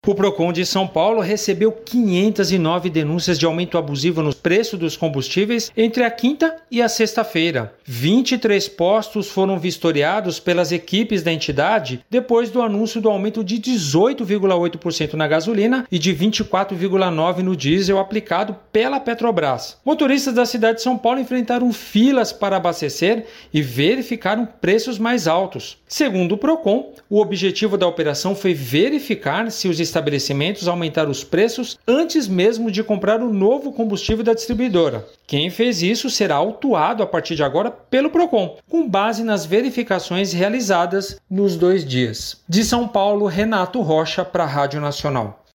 O Procon de São Paulo recebeu 509 denúncias de aumento abusivo no preço dos combustíveis entre a quinta e a sexta-feira. 23 postos foram vistoriados pelas equipes da entidade depois do anúncio do aumento de 18,8% na gasolina e de 24,9% no diesel aplicado pela Petrobras. Motoristas da cidade de São Paulo enfrentaram filas para abastecer e verificaram preços mais altos. Segundo o Procon, o objetivo da operação foi verificar se os estabelecimentos aumentaram os preços antes mesmo de comprar o novo combustível da distribuidora. Quem fez isso será autuado a partir de agora pelo Procon, com base nas verificações realizadas nos 2 dias. De São Paulo, Renato Rocha para a Rádio Nacional.